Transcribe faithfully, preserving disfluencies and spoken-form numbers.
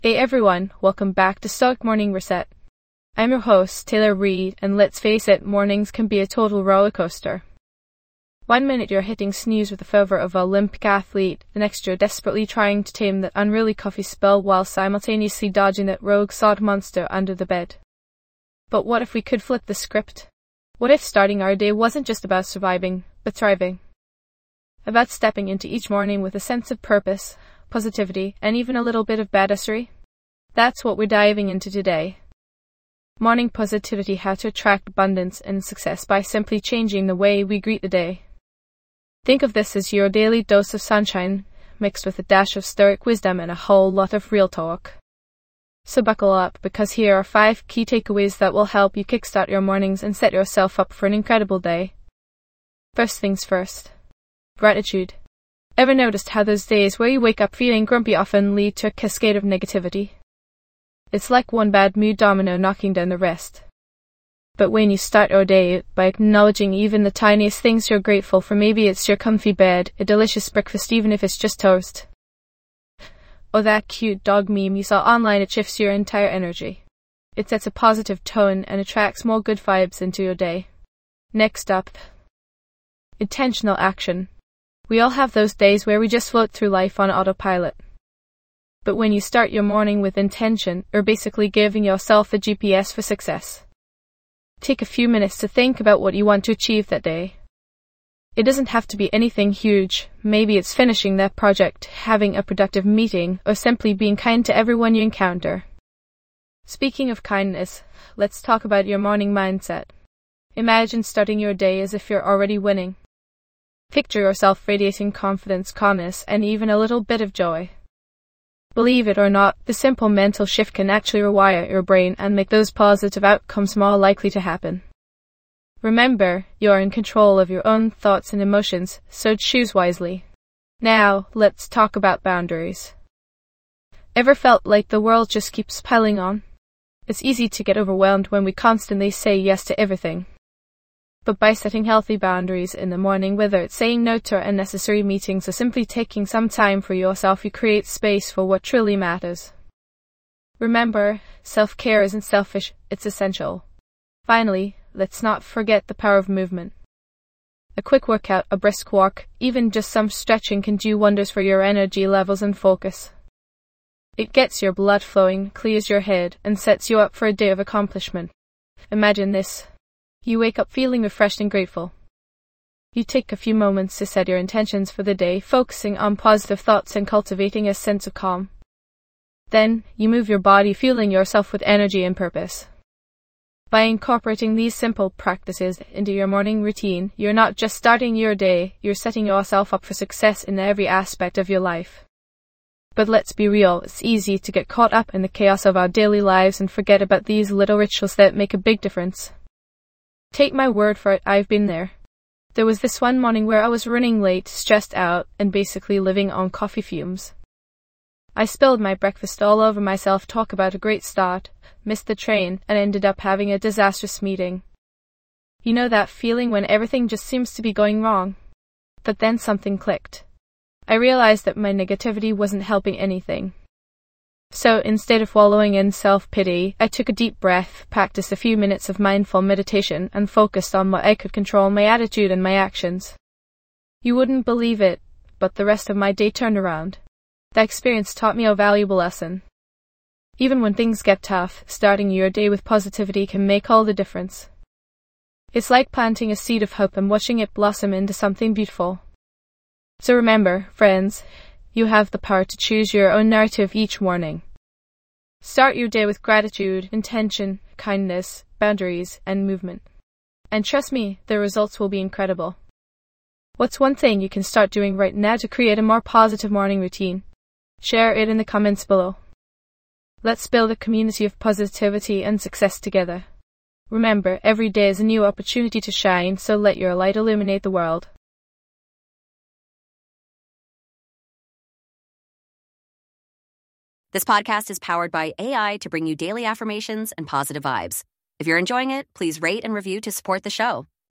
Hey everyone, welcome back to Stoic Morning Reset. I'm your host, Taylor Reid, and let's face it, mornings can be a total roller coaster. One minute you're hitting snooze with the fervor of an Olympic athlete, the next you're desperately trying to tame that unruly coffee spill while simultaneously dodging that rogue sod monster under the bed. But what if we could flip the script? What if starting our day wasn't just about surviving, but thriving? About stepping into each morning with a sense of purpose, positivity, and even a little bit of badassery? That's what we're diving into today. Morning positivity: how to attract abundance and success by simply changing the way we greet the day. Think of this as your daily dose of sunshine, mixed with a dash of stoic wisdom and a whole lot of real talk. So buckle up, because here are five key takeaways that will help you kickstart your mornings and set yourself up for an incredible day. First things first. Gratitude. Ever noticed how those days where you wake up feeling grumpy often lead to a cascade of negativity? It's like one bad mood domino knocking down the rest. But when you start your day by acknowledging even the tiniest things you're grateful for, maybe it's your comfy bed, a delicious breakfast even if it's just toast, or that cute dog meme you saw online, it shifts your entire energy. It sets a positive tone and attracts more good vibes into your day. Next up, intentional action. We all have those days where we just float through life on autopilot. But when you start your morning with intention, you're basically giving yourself a G P S for success. Take a few minutes to think about what you want to achieve that day. It doesn't have to be anything huge. Maybe it's finishing that project, having a productive meeting, or simply being kind to everyone you encounter. Speaking of kindness, let's talk about your morning mindset. Imagine starting your day as if you're already winning. Picture yourself radiating confidence, calmness, and even a little bit of joy. Believe it or not, the simple mental shift can actually rewire your brain and make those positive outcomes more likely to happen. Remember, you're in control of your own thoughts and emotions, so choose wisely. Now, let's talk about boundaries. Ever felt like the world just keeps piling on? It's easy to get overwhelmed when we constantly say yes to everything. But by setting healthy boundaries in the morning, whether it's saying no to unnecessary meetings or simply taking some time for yourself, you create space for what truly matters. Remember, self-care isn't selfish, it's essential. Finally, let's not forget the power of movement. A quick workout, a brisk walk, even just some stretching can do wonders for your energy levels and focus. It gets your blood flowing, clears your head, and sets you up for a day of accomplishment. Imagine this. You wake up feeling refreshed and grateful. You take a few moments to set your intentions for the day, focusing on positive thoughts and cultivating a sense of calm. Then, you move your body, fueling yourself with energy and purpose. By incorporating these simple practices into your morning routine, you're not just starting your day, you're setting yourself up for success in every aspect of your life. But let's be real, it's easy to get caught up in the chaos of our daily lives and forget about these little rituals that make a big difference. Take my word for it, I've been there. There was this one morning where I was running late, stressed out, and basically living on coffee fumes. I spilled my breakfast all over myself, talk about a great start, missed the train, and ended up having a disastrous meeting. You know that feeling when everything just seems to be going wrong? But then something clicked. I realized that my negativity wasn't helping anything. So instead of wallowing in self-pity, I took a deep breath, practiced a few minutes of mindful meditation, and focused on what I could control: my attitude and my actions. You wouldn't believe it, but the rest of my day turned around. That experience taught me a valuable lesson. Even when things get tough, starting your day with positivity can make all the difference. It's like planting a seed of hope and watching it blossom into something beautiful. So remember, friends, you have the power to choose your own narrative each morning. Start your day with gratitude, intention, kindness, boundaries, and movement. And trust me, the results will be incredible. What's one thing you can start doing right now to create a more positive morning routine? Share it in the comments below. Let's build a community of positivity and success together. Remember, every day is a new opportunity to shine, so let your light illuminate the world. This podcast is powered by A I to bring you daily affirmations and positive vibes. If you're enjoying it, please rate and review to support the show.